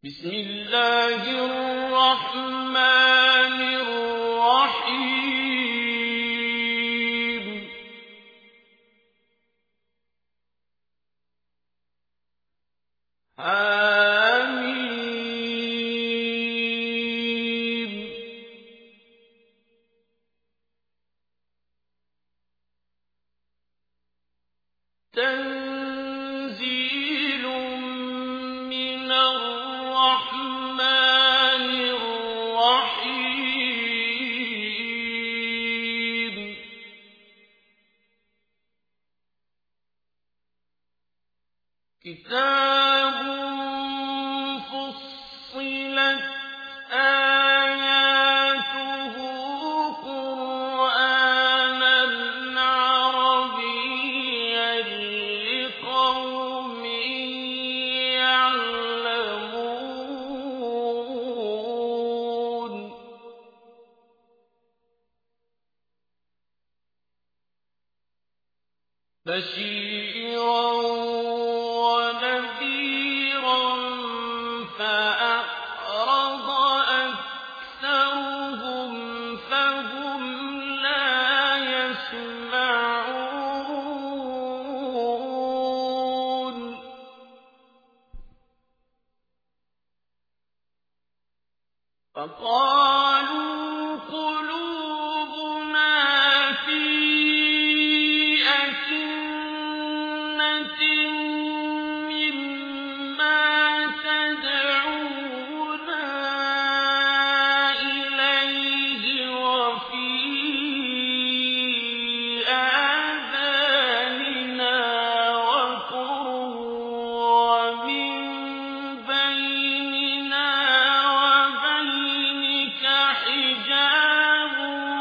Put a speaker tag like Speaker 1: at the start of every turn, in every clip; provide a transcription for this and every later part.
Speaker 1: بسم الله الرحمن الرحيم حميم تنزيل من الرحمن الرحيم كتاب فصلت آياته قرآنا عربيا لقوم يعلمون بشيرا ونذيرا فأعرض أكثرهم فهم لا يسمعون فقالوا قلوبنا في أكنة مما تدعونا إليه وفي آذاننا وقر ومن بيننا وبينك حجاب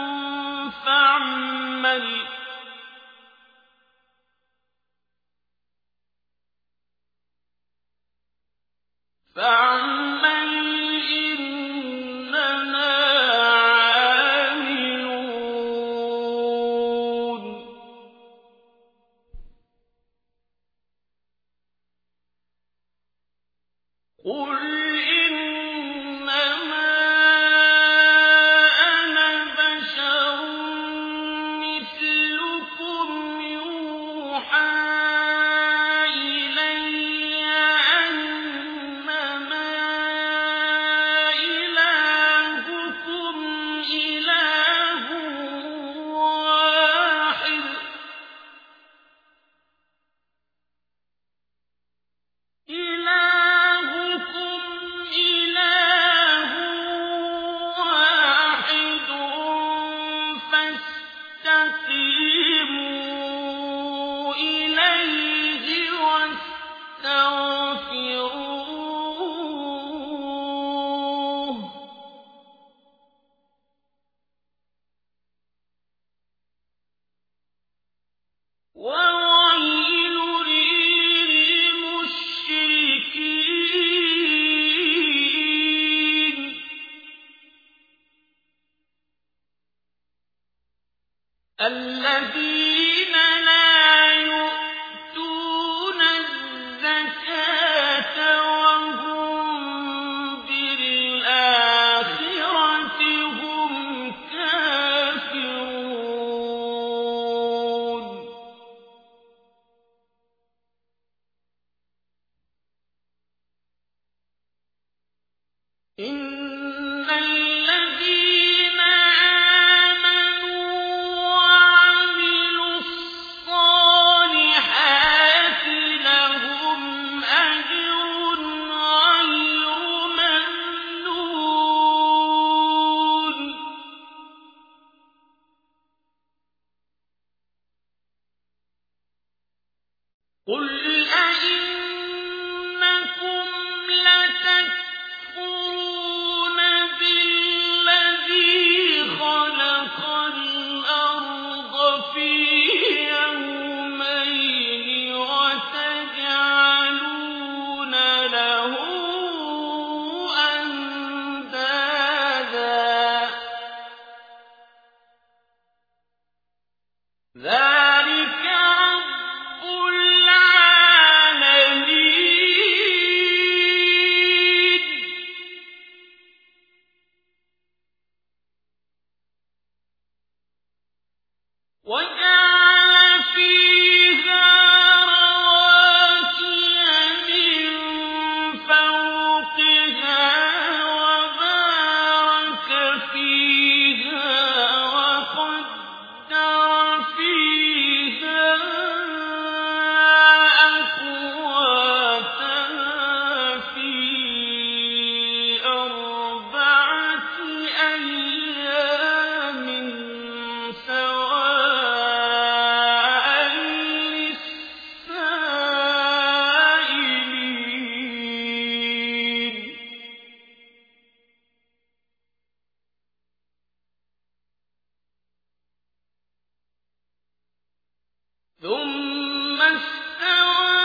Speaker 1: فاعمل إننا عاملون قل إنما أنا بشر مثلكم يوحى إلي أنما إلهكم إله واحد فاستقيموا إليه واستغفروه وويل للمشركين الذين لا يؤتون الزكاة وهم بالآخرة هم كافرون إن الذين آمنوا وعملوا الصالحات لهم أجر غير ممنون قل أئنكم لتكفرون بالله ثم استوى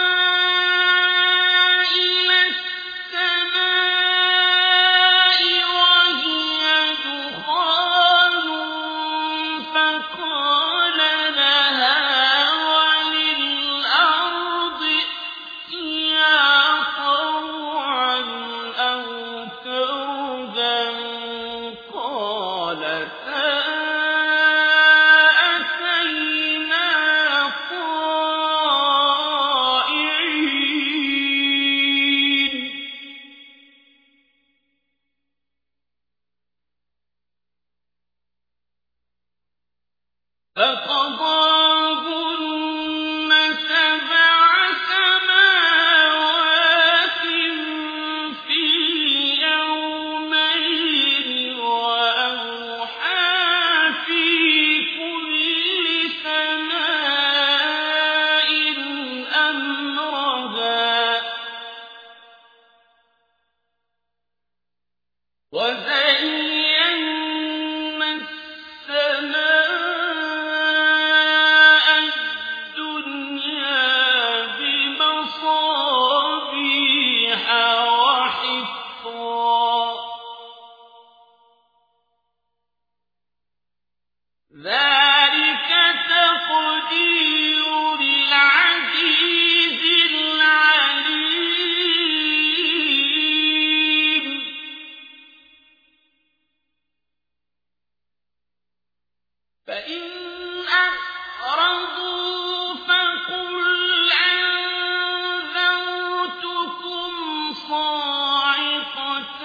Speaker 1: إلى السماء وهي دخان فقال لها وللأرض ائتيا طوعا أو كرها قالتا فقضاهن سبع سماوات في يومين وأوحى في كل سماء أمرها وزينا السماء الدنيا بمصابيح وحفظا ذلك تقدير العزيز العليم فإن أعرضوا فقل أنذرتكم صاعقة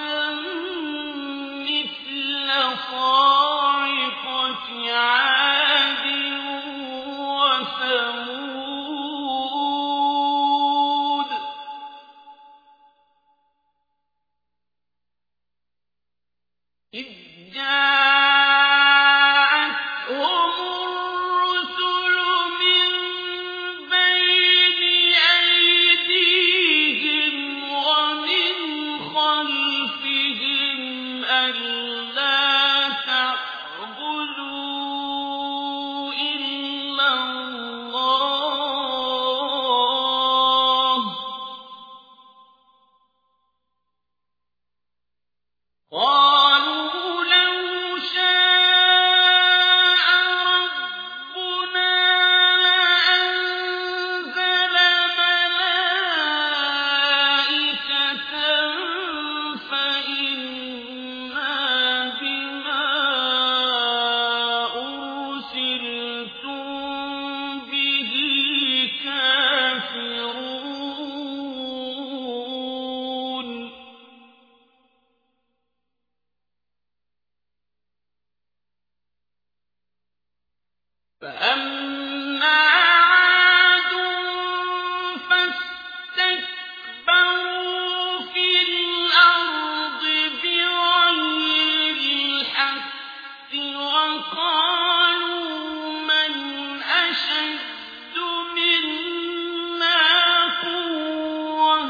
Speaker 1: مثل صاعقة عاد وثمود إذ جاءتهم الرسل من بين أيديهم ومن خلفهم ألا تعبدوا إلا الله قالوا لو شاء ربنا لأنزل ملائكة فإنا بما أرسلتم به كافرون فأما عاد فاستكبروا في الأرض بغير الحق وقالوا من أشد منا قوة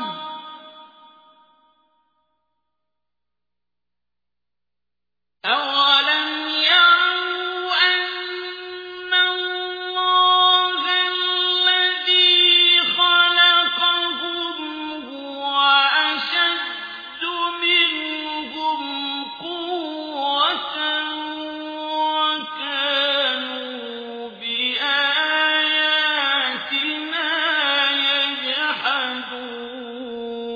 Speaker 1: أولم يروا أن الله الذي خلقهم هو أشد منهم قوة وكانوا بآياتنا يجحدون.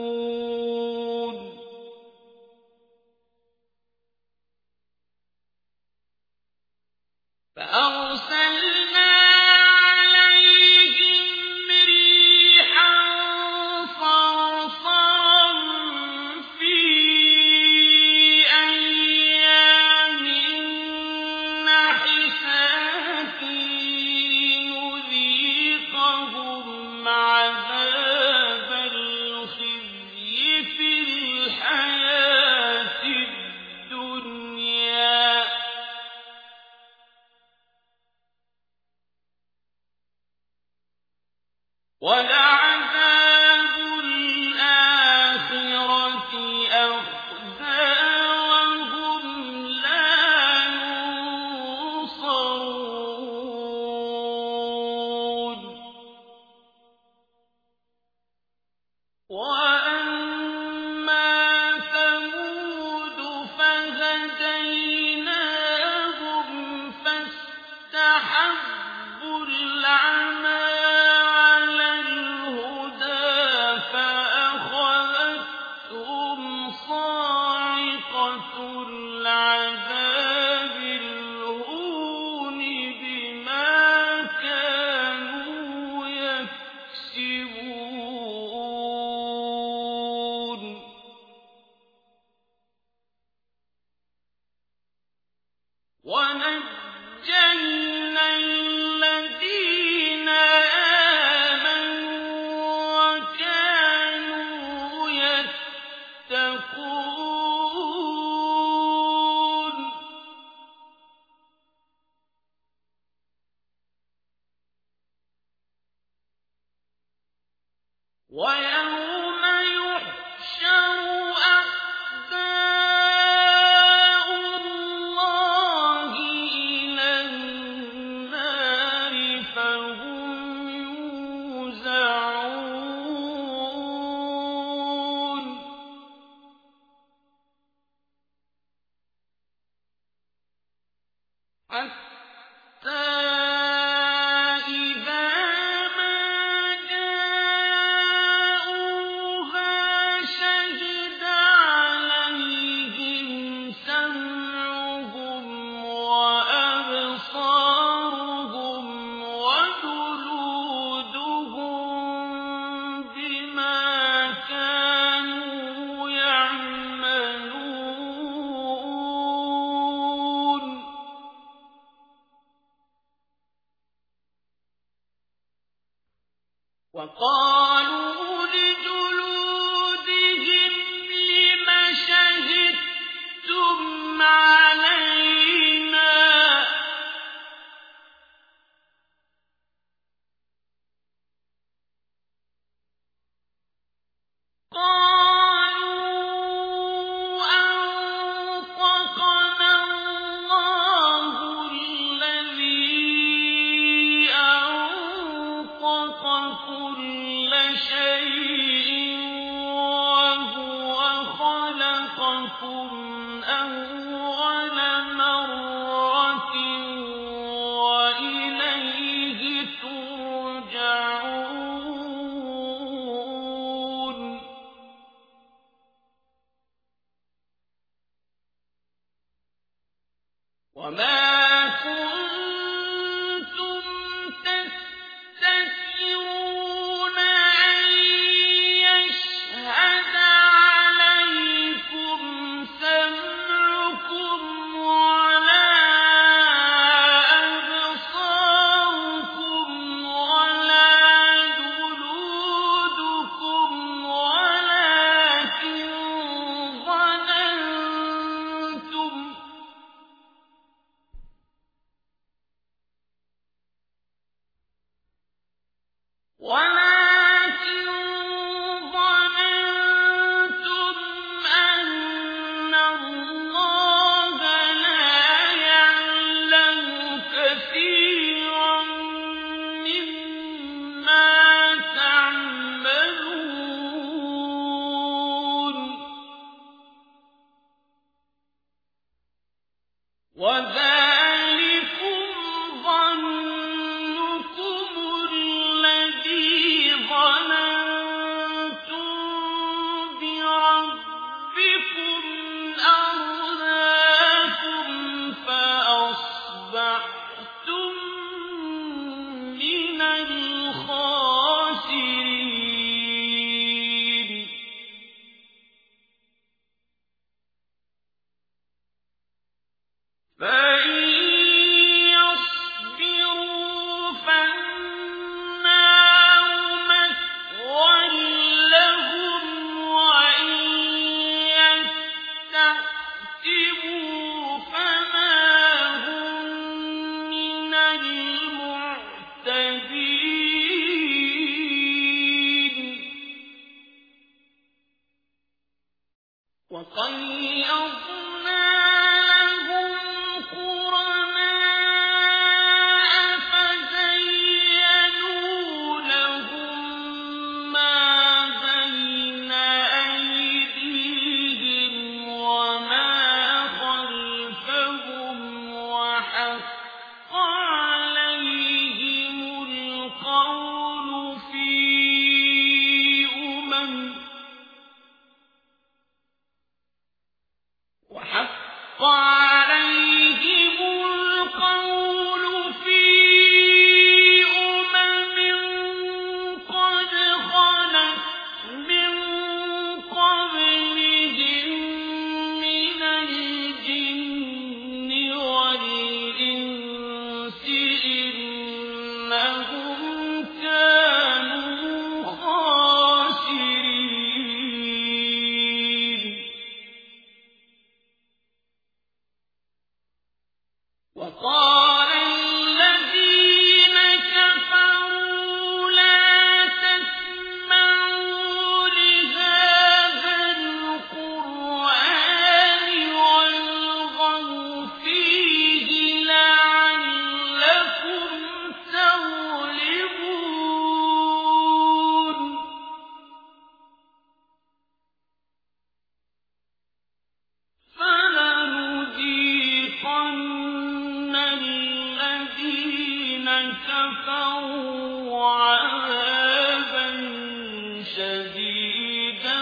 Speaker 1: ويوم يحشر أعداء الله إلى النار فهم يوزعون حتى وقالوا لجلودهم لم شهدتم علينا قالوا أنطقنا الله الذي أنطق كل شيء وهو خلقكم أول مرة وإليه ترجعون وما كنتم تستترون أن يشهد عليكم سمعكم ولا أبصاركم ولا جلودكم ولكن ظننتم أن الله لا يعلم كثيرا مما تعملون وذلكم ظنكم الذي ظننتم بربكم أرداكم فأصبحتم من الخاسرين فإن يصبروا فالنار مثوى لهم وإن يستعتبوا فما هم من المعتبين وقيضنا لهم قرناء فزينوا لهم ما بين أيديهم وما خلفهم وحق عليهم القول في قد خلت من قبلهم من الجن والإنس إنهم كانوا خاسرين كفروا عذابا شديدا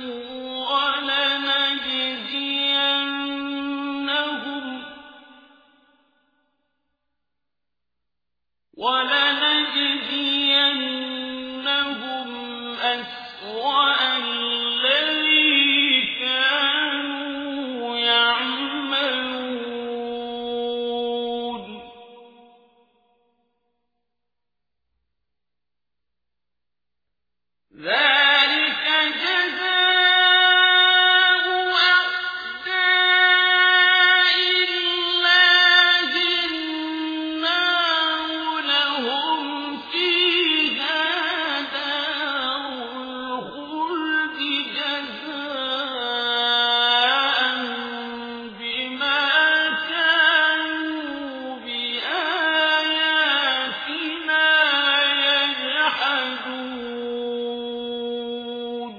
Speaker 1: ولنجزينهم أسوأ الذي كانوا يعملون ذلك جزاء أعداء الله النار لهم فيها دار الخلد جزاء بما كانوا بآياتنا يجحدون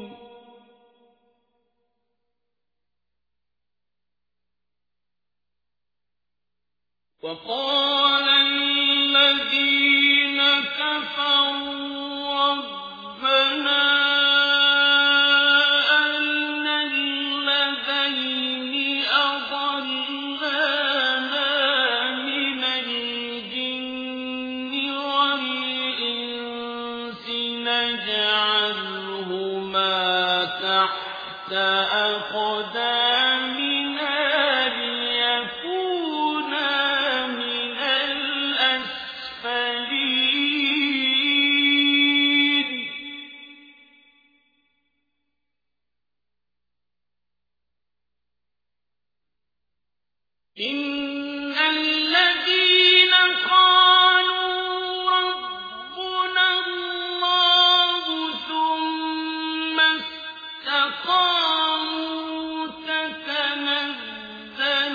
Speaker 1: وقال الذين كفروا ربنا أرنا الذين أضلانا من الجن والإنس نجعلهما تحت أقدامنا ليكونا من الأسفلين إن الذين قالوا ربنا الله ثم استقاموا تتنزل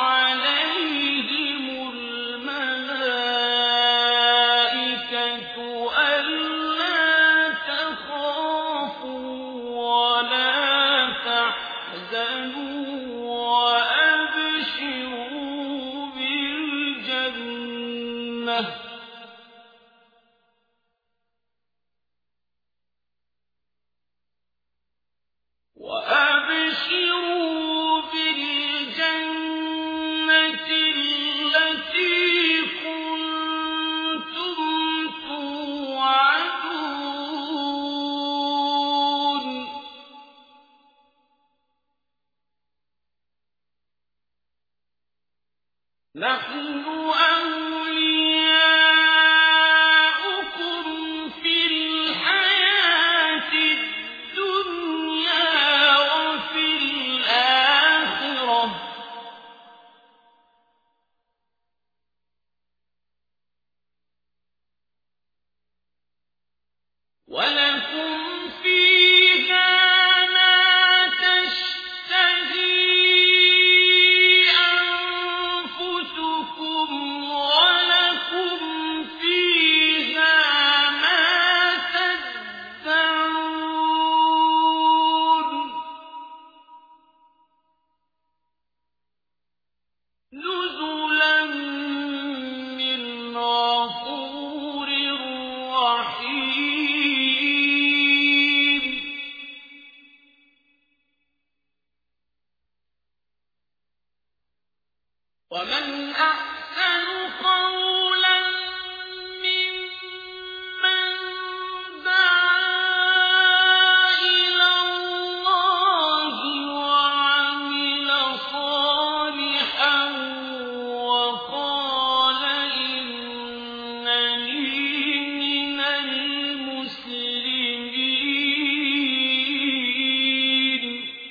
Speaker 1: عليهم الملائكة ألا تخافوا ولا تحزنوا وأبشروا بالجنة التي كنتم توعدون نحن أولياؤكم في الحياة الدنيا وفي الآخرة ولكم فيها ما تشتهي أنفسكم ولكم فيها ما تدعون نزلا من غفور رحيم ومن أحسن قولا ممن دعا إلى الله وعمل صالحا وقال إنني من المسلمين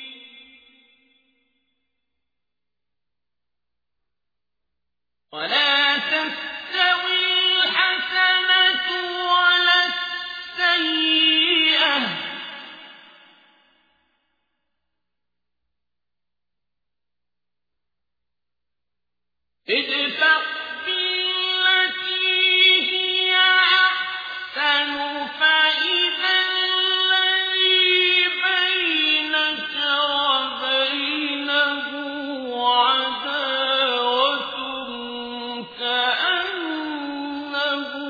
Speaker 1: ولا تستوي الحسنة ولا السيئة ادفع بالتي هي أحسن فإذا الذي بينك وبينه عداوة كأنه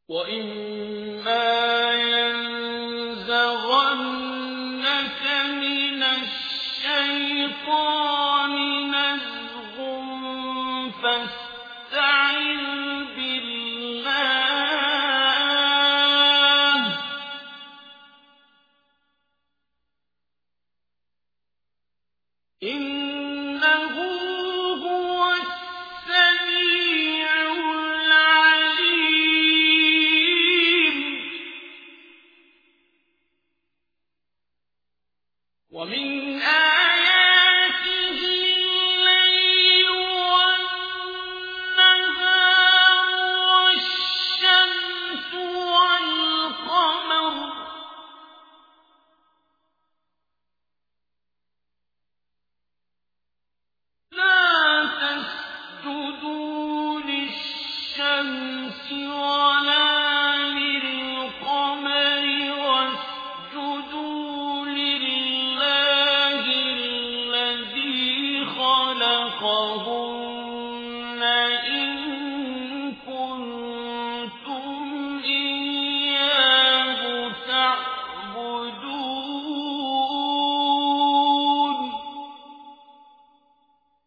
Speaker 1: وإما ينزغنك من الشيطان نزغ فاستعذ بالله إنه هو السميع العليم ومن آياته الليل والنهار والشمس والقمر لا تسجدوا للشمس ولا للقمر واسجدوا لله الذي خلقهن إن كنتم إياه تعبدون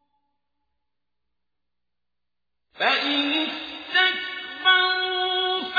Speaker 1: فإن استكبروا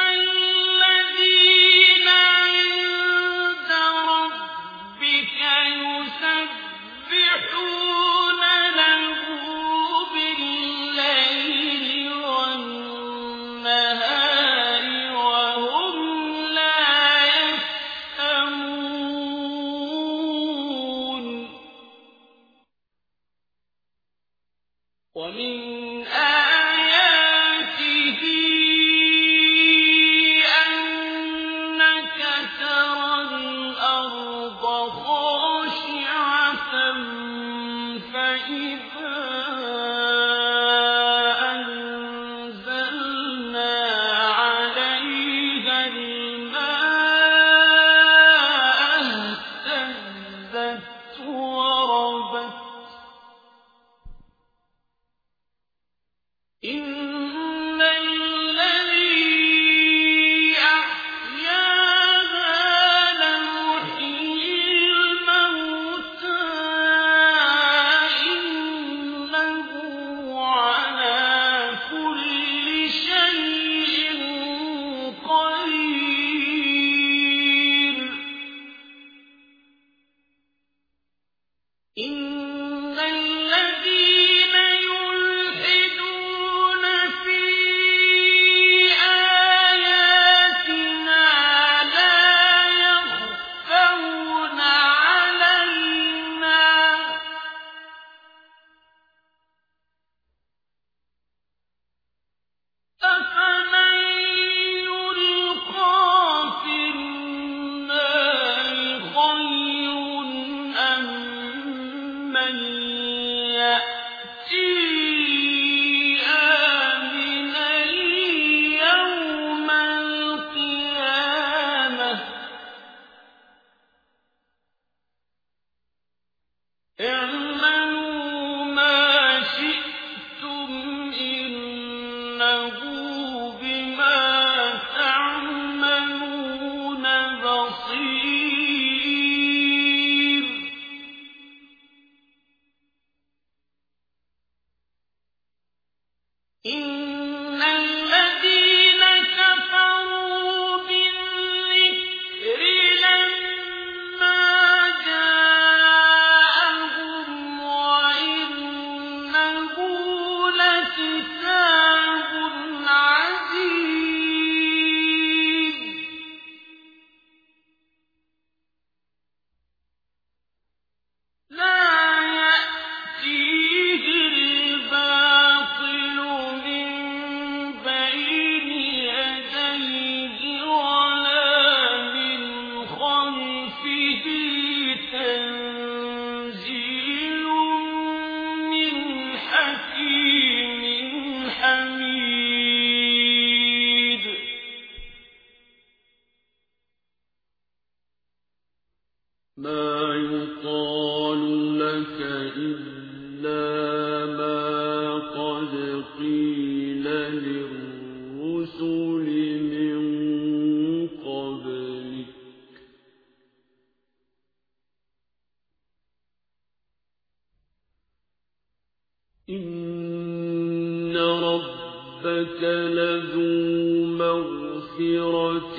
Speaker 1: إنك لذو مغفرة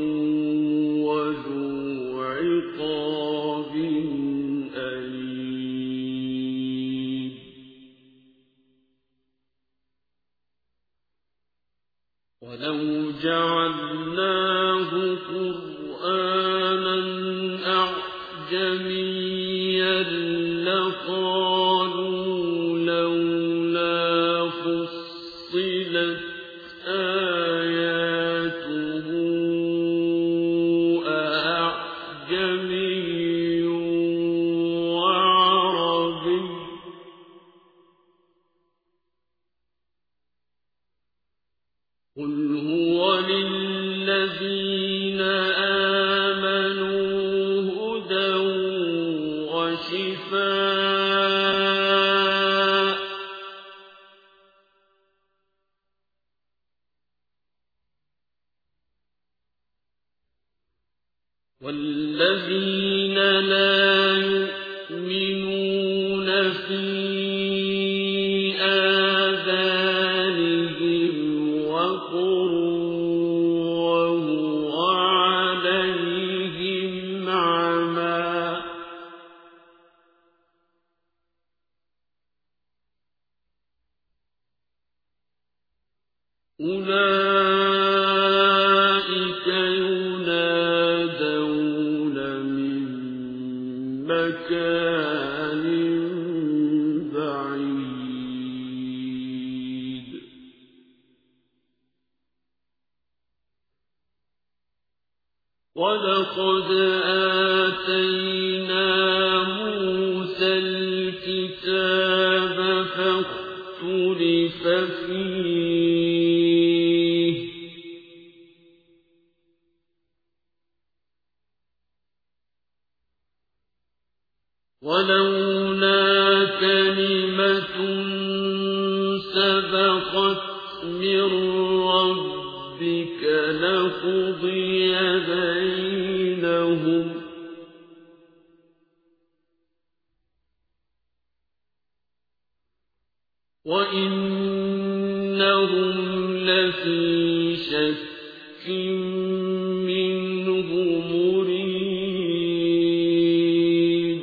Speaker 1: وذو عقاب أليم ولو جعلناه قرآنا أعجميا لقالوا لولا فصلت آياته أأعجمي وعربي قل هو للذين آمنوا هدى وشفاء والذين لا يؤمنون في آذانهم وقر وهو عليهم عمى أولئك ينادون من مكان بعيد ولقد آتينا موسى الكتاب فاختلف فيه ولولا كلمة سبقت من ربك لقضي بينهم وإنهم لفي شك منه مريب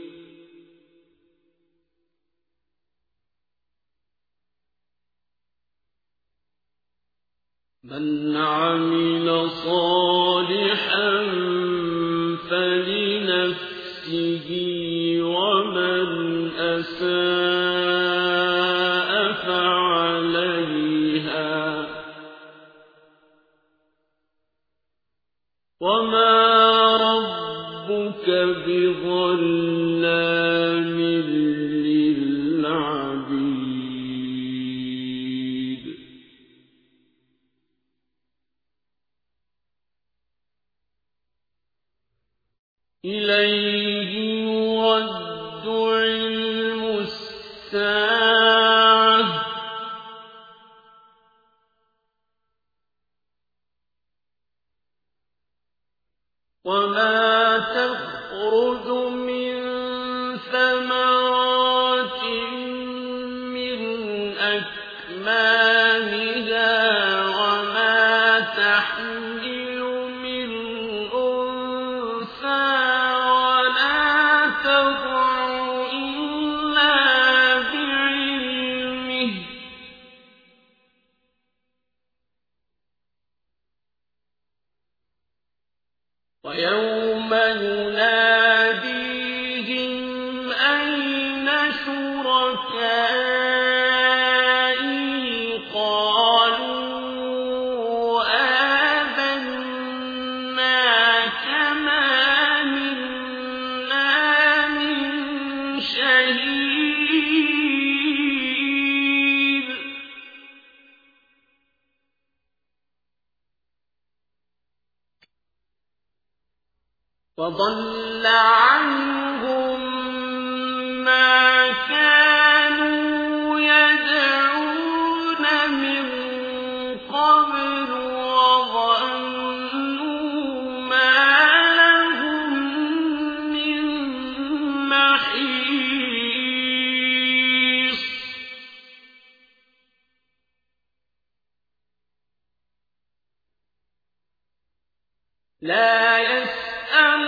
Speaker 1: من عمل صالحا فلنفسه ومن أساء فعليها وما ربك بظلام للعبيد إليه يرد علم الساعة وما تخرج من ثمرات من أكمامها وما تحمل من أنثى ولا تضع إلا بعلمه ويوم يناديهم أين شركائي قالوا آذناك ما منا من شهيد وضل عنهم ما كانوا يدعون من قبل وظنوا ما لهم من محيص لا يسأم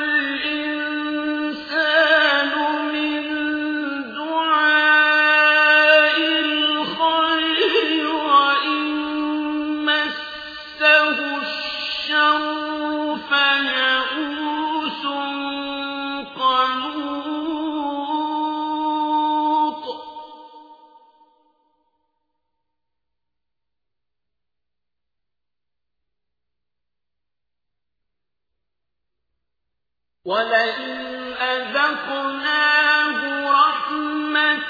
Speaker 1: الإنسان من دعاء الخير وإن مسه الشر فيئوس قنوط ولئن أذقناه رحمة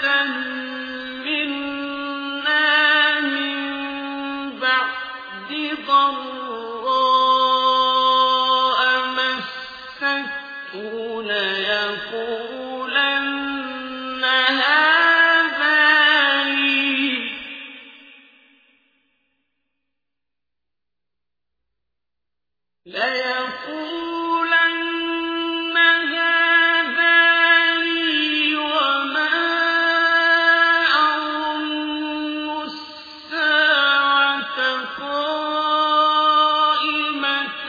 Speaker 1: منا من بعد ضراء مسته ليقولن هذا لي وما أظن الساعة قائمة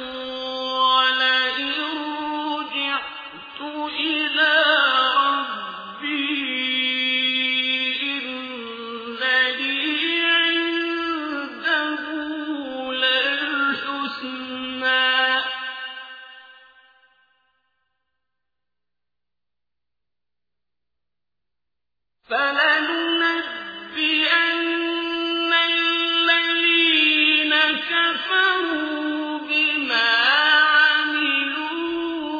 Speaker 1: ولئن رجعت إلى ربي إن لي عنده للحسنى فلننبئن الذين كفروا بما عملوا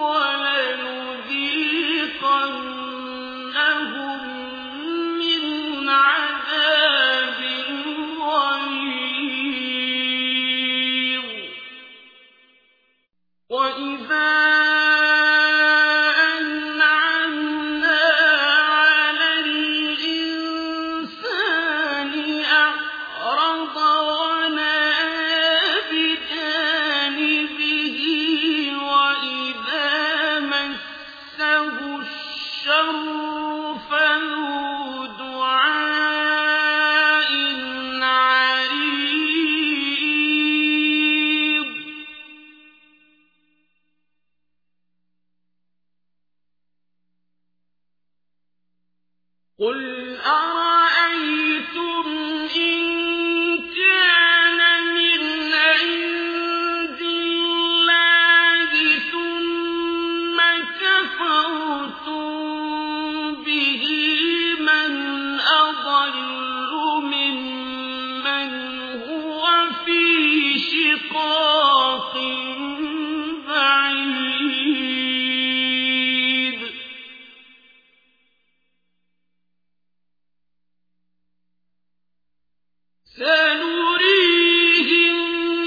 Speaker 1: ولنذيقنهم من عذاب غليظ وإذا أنعمنا على الإنسان أعرض ونأى بجانبه وإذا مسه الشر فذو دعاء عريض قل أرأيتم إن كان من عند الله ثم كفرتم به من أضل ممن هو في شقاق بعيد سنريهم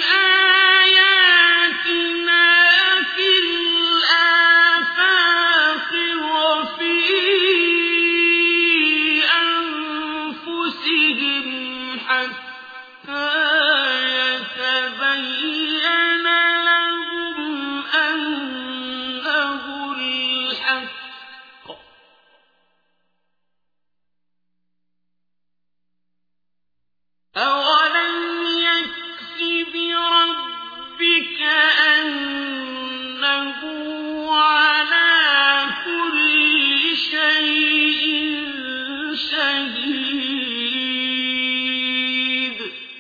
Speaker 1: آياتنا في الآفاق وفي أنفسهم حتى يتبين لهم أنه الحق أولم يكف بربك أنه على كل شيء شهيد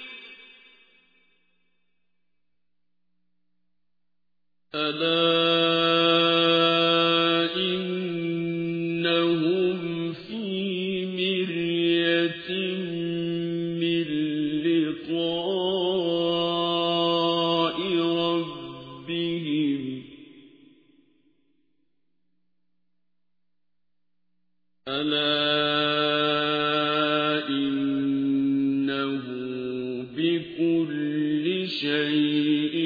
Speaker 1: ألا إنهم في مرية من لقاء ربهم ألا إنه بكل شيء